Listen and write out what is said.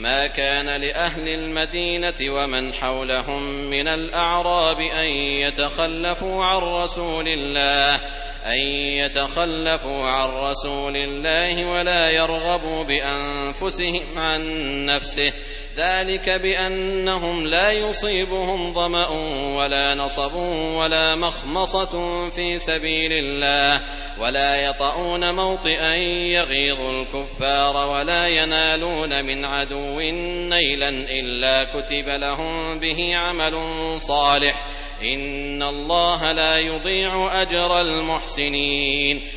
ما كان لأهل المدينة ومن حولهم من الأعراب أن يتخلفوا عن رسول الله ولا يرغبوا بأنفسهم عن نفسه، ذلك بأنهم لا يصيبهم ظمأ ولا نصب ولا مخمصة في سبيل الله، ولا يطؤون موطئا يغيظ الكفار ولا ينالون من عدو نيلا إلا كتب لهم به عمل صالح، إن الله لا يضيع أجر المحسنين.